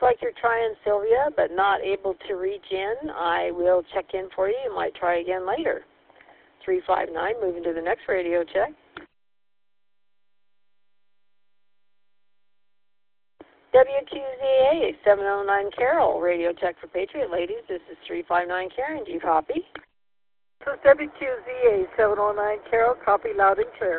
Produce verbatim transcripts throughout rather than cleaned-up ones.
like you're trying Sylvia, but not able to reach in. I will check in for you. You might try again later. three five nine, moving to the next radio check. W Q Z A, seven oh nine Carol, radio check for Patriot ladies. This is three five nine Karen. Do you copy? This is W Q Z A, seven oh nine Carol, copy loud and clear.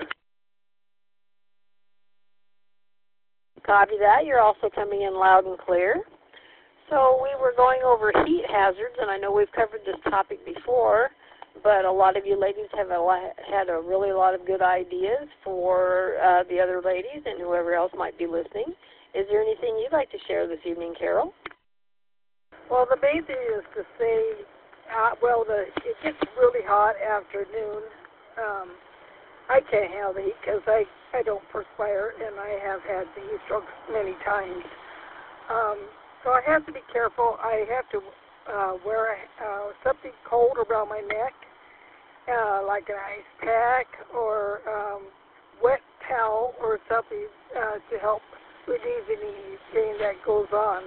Copy that. You're also coming in loud and clear. So we were going over heat hazards, and I know we've covered this topic before, but a lot of you ladies have a lot, had a really lot of good ideas for uh, the other ladies and whoever else might be listening. Is there anything you'd like to share this evening, Carol? Well, the main thing is to say, uh, well, the, it gets really hot after noon. Um, I can't handle the heat because I, I don't perspire, and I have had the heat strokes many times. Um, so I have to be careful. I have to uh, wear uh, something cold around my neck, uh, like an ice pack or um, wet towel or something uh, to help relieve any pain that goes on.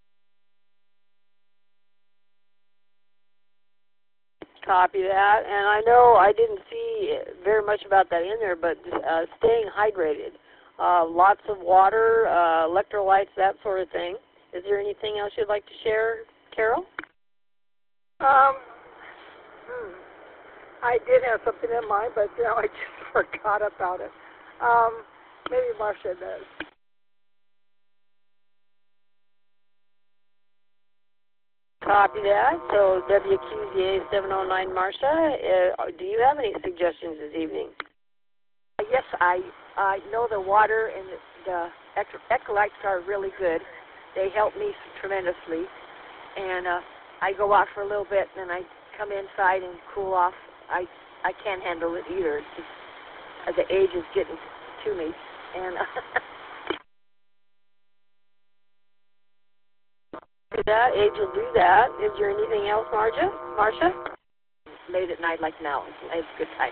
Copy that. And I know I didn't see very much about that in there, but uh, staying hydrated. Uh, lots of water, uh, electrolytes, that sort of thing. Is there anything else you'd like to share, Carol? Um, hmm. I did have something in mind, but now I just forgot about it. Um, maybe Marcia does. Copy that. So W Q Z A seven oh nine, Marcia, uh, do you have any suggestions this evening? Yes, I I know the water and the, the electrolytes are really good. They help me tremendously. And uh, I go out for a little bit, and then I come inside and cool off. I I can't handle it either. It's just, uh, the age is getting to me. And do that. Age will do that. Is there anything else, Marcia? Marcia? Late at night like now, it's a good time.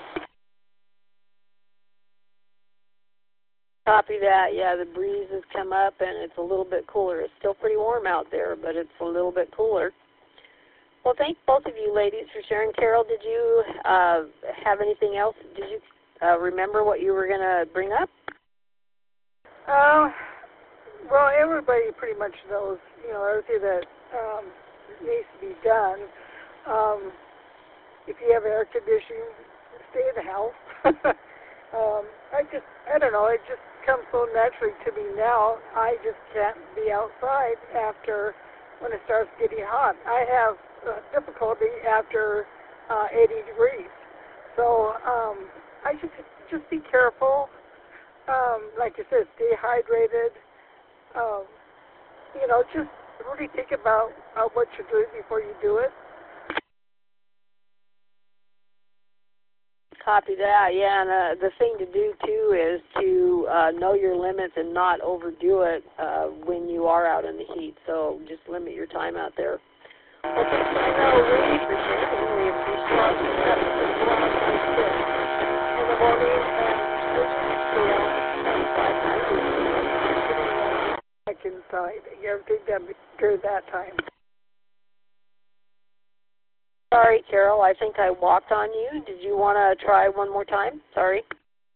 Copy that. Yeah, the breeze has come up and it's a little bit cooler. It's still pretty warm out there, but it's a little bit cooler. Well, thank both of you ladies for sharing. Carol, did you uh, have anything else? Did you uh, remember what you were going to bring up? Uh, well, everybody pretty much knows, you know, everything that um, needs to be done. Um, if you have air conditioning, stay in the house. um, I just, I don't know, it just comes so naturally to me now. I just can't be outside after when it starts getting hot. I have uh, difficulty after uh, eighty degrees. So um, I just just be careful. Um, like you said, stay hydrated. Um, you know, just really think about uh, what you're doing before you do it. Copy that, yeah, and uh, the thing to do, too, is to uh, know your limits and not overdo it uh, when you are out in the heat. So just limit your time out there. Well, thank you, I know, really appreciate it. We appreciate it. In the morning, and back inside, everything done during that time. Sorry, Carol, I think I walked on you. Did you want to try one more time? Sorry.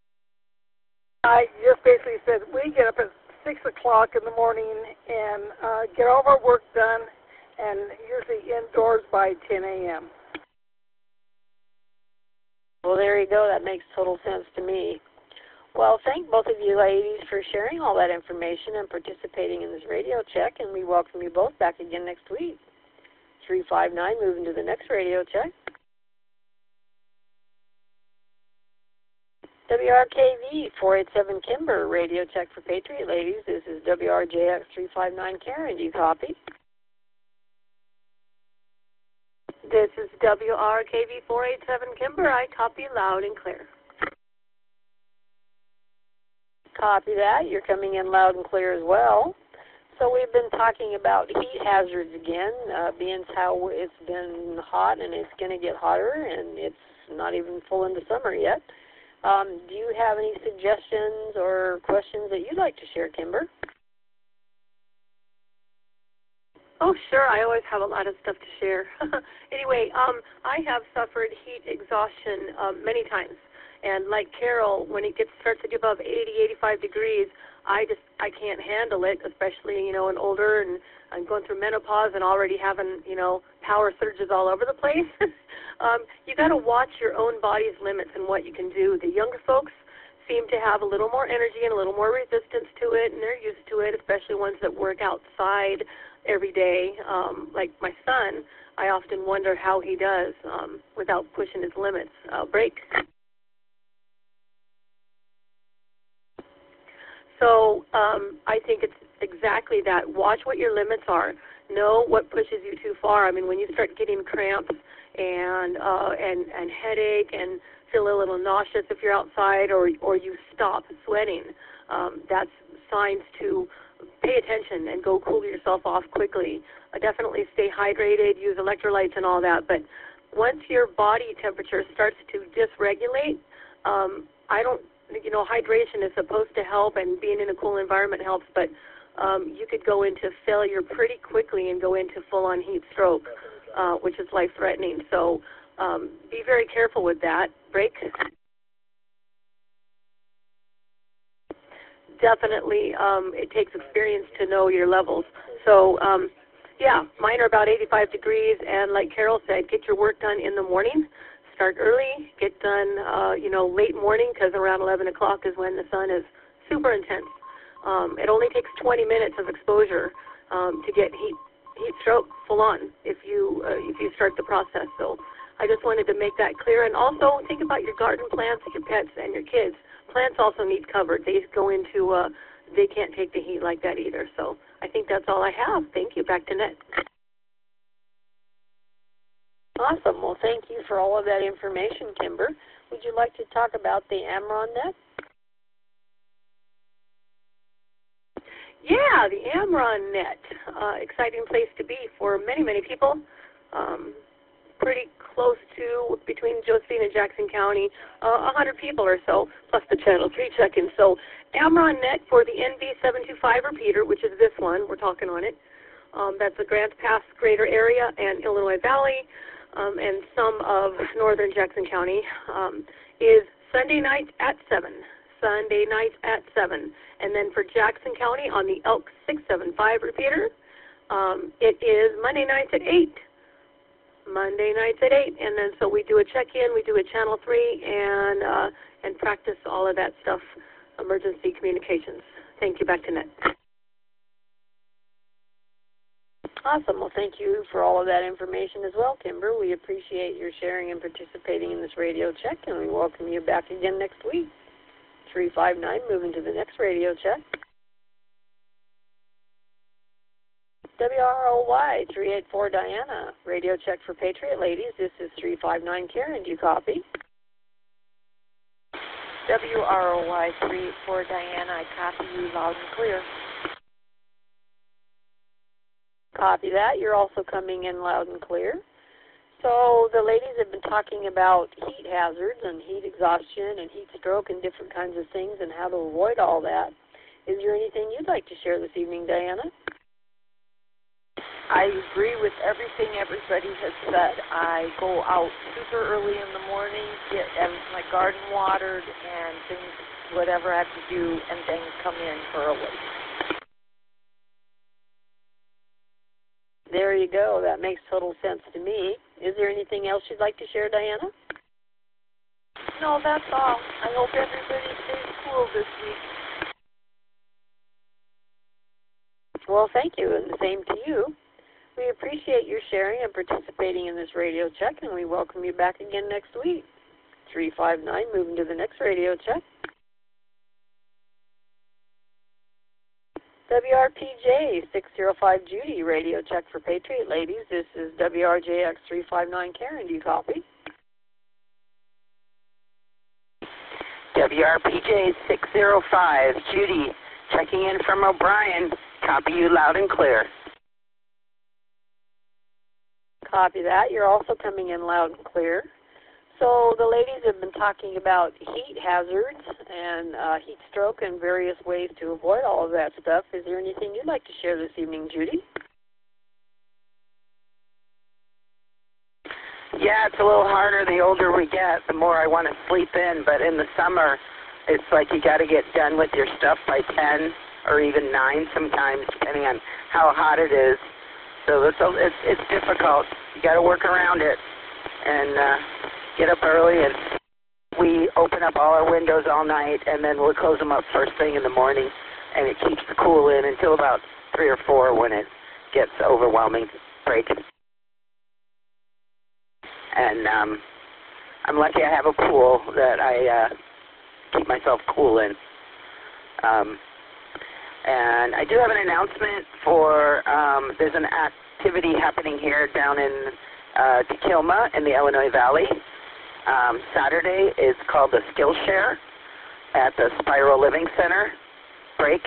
I just basically said we get up at six o'clock in the morning and uh, get all of our work done, and usually indoors by ten a m Well, there you go. That makes total sense to me. Well, thank both of you ladies for sharing all that information and participating in this radio check, and we welcome you both back again next week. three five nine, moving to the next radio check. W R K V four eight seven Kimber, radio check for Patriot ladies. This is W R J X three five nine Karen. Do you copy? This is W R K V four eight seven Kimber. I copy loud and clear. Copy that. You're coming in loud and clear as well. So we've been talking about heat hazards again, uh, being how it's been hot and it's going to get hotter, and it's not even full into summer yet. Um, do you have any suggestions or questions that you'd like to share, Kimber? Oh, sure. I always have a lot of stuff to share. Anyway, um, I have suffered heat exhaustion um, many times. And like Carol, when it gets starts to get above eighty, eighty-five degrees, I just I can't handle it, especially, you know, and older, and I'm going through menopause and already having, you know, power surges all over the place. um, you got to watch your own body's limits and what you can do. The younger folks seem to have a little more energy and a little more resistance to it, and they're used to it, especially ones that work outside every day. Um, like my son, I often wonder how he does um, without pushing his limits. Uh, break. So um, I think it's exactly that. Watch what your limits are. Know what pushes you too far. I mean, when you start getting cramps and uh, and and headache and feel a little nauseous if you're outside, or or you stop sweating, um, that's signs to pay attention and go cool yourself off quickly. Uh, definitely stay hydrated, use electrolytes and all that. But once your body temperature starts to dysregulate, um, I don't. You know, hydration is supposed to help, and being in a cool environment helps, but um, you could go into failure pretty quickly and go into full-on heat stroke, uh, which is life-threatening. So um, be very careful with that. Break. Definitely, um, it takes experience to know your levels. So, um, yeah, mine are about eighty-five degrees, and like Carol said, get your work done in the morning. Start early, get done, uh, you know, late morning, because around eleven o'clock is when the sun is super intense. Um, it only takes twenty minutes of exposure um, to get heat heat stroke full on if you uh, if you start the process. So I just wanted to make that clear. And also think about your garden plants, your pets, and your kids. Plants also need covered. They go into uh, they can't take the heat like that either. So I think that's all I have. Thank you. Back to Net. Awesome. Well, thank you for all of that information, Kimber. Would you like to talk about the Amron Net? Yeah, the Amron Net. Uh, exciting place to be for many, many people. Um, pretty close to, between Josephine and Jackson County, uh, one hundred people or so, plus the Channel three check-in. So Amron Net for the N B seven two five repeater, which is this one. We're talking on it. Um, that's the Grants Pass greater area and Illinois Valley. Um, and some of northern Jackson County, um, is Sunday night at seven. Sunday night at seven. And then for Jackson County on the Elk six seven five repeater, um, it is Monday nights at eight. Monday nights at eight. And then so we do a check-in, we do a Channel three, and, uh, and practice all of that stuff, emergency communications. Thank you. Back to Net. Awesome. Well, thank you for all of that information as well, Kimber. We appreciate your sharing and participating in this radio check, and we welcome you back again next week. three five nine, moving to the next radio check. W R O Y three eight four, Diana, radio check for Patriot Ladies. This is three five nine, Karen. Do you copy? W R O Y three eight four, Diana, I copy you loud and clear. Copy that. You're also coming in loud and clear. So the ladies have been talking about heat hazards and heat exhaustion and heat stroke and different kinds of things and how to avoid all that. Is there anything you'd like to share this evening, Diana? I agree with everything everybody has said. I go out super early in the morning, get my garden watered and things, whatever I have to do, and then come in early. There you go. That makes total sense to me. Is there anything else you'd like to share, Diana? No, that's all. I hope everybody stays cool this week. Well, thank you, and the same to you. We appreciate your sharing and participating in this radio check, and we welcome you back again next week. three five nine, moving to the next radio check. W R P J six zero five, Judy, radio check for Patriot Ladies. This is W R J X three five nine, Karen. Do you copy? W R P J six zero five, Judy, checking in from O'Brien. Copy you loud and clear. Copy that. You're also coming in loud and clear. So the ladies have been talking about heat hazards and uh, heat stroke and various ways to avoid all of that stuff. Is there anything you'd like to share this evening, Judy? Yeah, it's a little harder the older we get, the more I want to sleep in. But in the summer, it's like you got to get done with your stuff by ten or even nine sometimes, depending on how hot it is. So it's it's, it's difficult. You got to work around it and uh, get up early. And we open up all our windows all night, and then we'll close them up first thing in the morning, and it keeps the cool in until about three or four when it gets overwhelming. Break. And um, I'm lucky I have a pool that I uh, keep myself cool in. Um, and I do have an announcement for, um, there's an activity happening here down in uh, Tequilma in the Illinois Valley. Um, Saturday is called the Skillshare at the Spiral Living Center break.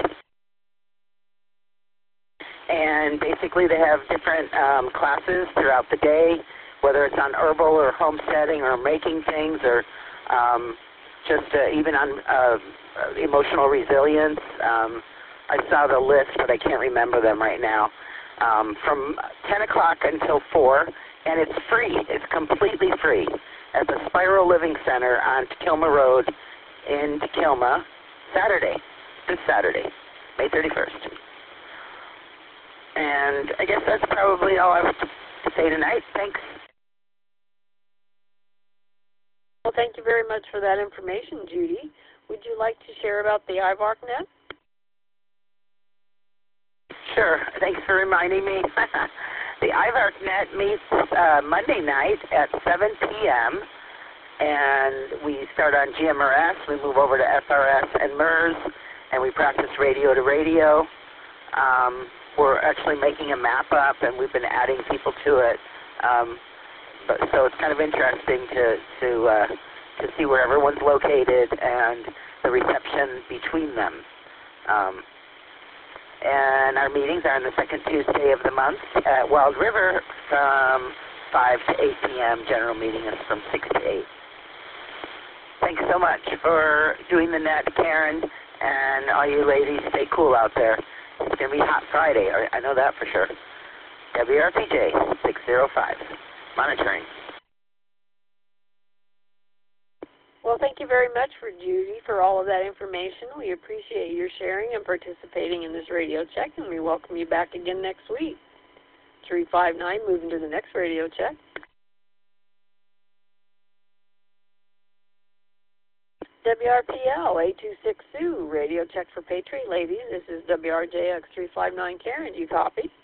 And basically they have different um, classes throughout the day, whether it's on herbal or homesteading or making things or um, just uh, even on uh, emotional resilience. Um, I saw the list, but I can't remember them right now. Um, from ten o'clock until four, and it's free. It's completely free at the Spiral Living Center on Tequilma Road in Tequilma, Saturday, this Saturday, May thirty-first. And I guess that's probably all I have to say tonight. Thanks. Well, thank you very much for that information, Judy. Would you like to share about the I V A R C net? Sure. Thanks for reminding me. The I V A R C net meets uh, Monday night at seven p m and we start on G M R S. We move over to F R S and M E R S, and we practice radio to radio. Um, we're actually making a map up, and we've been adding people to it. Um, but, so it's kind of interesting to to uh, to see where everyone's located and the reception between them. Um, and our meetings are on the second Tuesday of the month at Wild River from five to eight p m General meeting is from six to eight. Thanks so much for doing the net, Karen, and all you ladies, stay cool out there. It's going to be hot Friday, I know that for sure. W R P J six oh five, monitoring. Well, thank you very much for Judy for all of that information. We appreciate your sharing and participating in this radio check, and we welcome you back again next week. three five nine, moving to the next radio check. W R P L eight two six two, radio check for Patriot ladies. This is W R J X three five nine Karen. Do you copy?